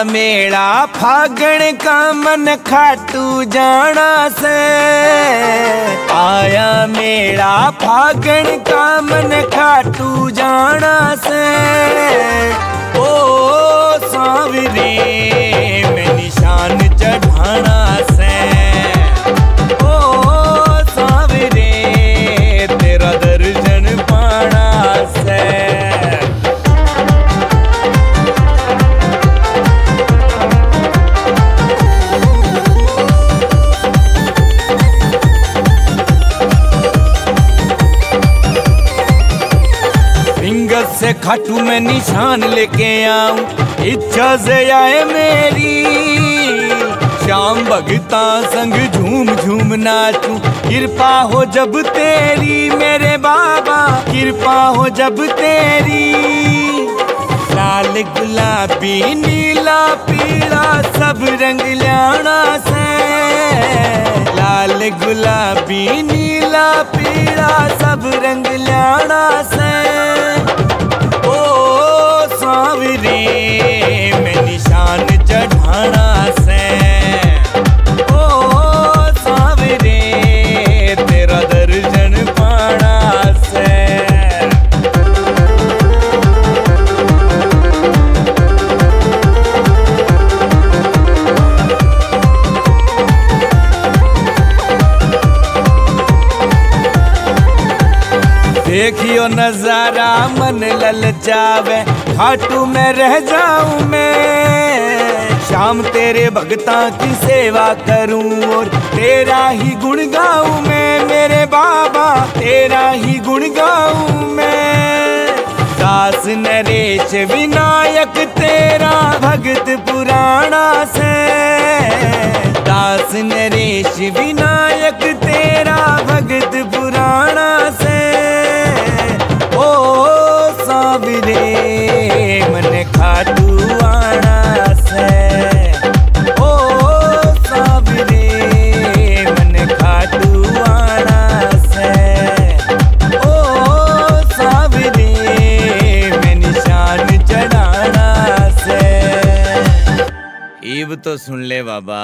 मेला फागण का मन खाटू जाना से। आया मेला फागण का मन खाटू जाना से। ओ सांवरे में निशान चढ़ाना से। ओ सांवरे तेरा दर्शन पाना से। से खाटू में निशान लेके आऊं, इच्छा से आए मेरी। शाम भगता संग झूम झूम नाचूं, कृपा हो जब तेरी मेरे बाबा, कृपा हो जब तेरी। लाल गुलाबी नीला पीला सब रंग ल्याना से। लाल गुलाबी नीला पीला सब रंग ल्याना से। सांवरे में निशान चढ़ाना से। ओ सांवरे तेरा दर्शन पाना से। देखियो नजारा मन ललचावे, खाटू में रह जाऊं मैं। शाम तेरे भगता की सेवा करूं और तेरा ही गुण गाऊं मैं। मेरे बाबा तेरा ही गुण गाऊं मैं। दास नरेश विनायक तेरा भगत पुराना से। दास नरेश विनायक तेरा भगत पुराना से। ओ सांवरे मन खाटू आना से। ओ सांवरे मन खाटू आना से। ओ सांवरे में निशान चढ़ाना से। इब तो सुन ले बाबा।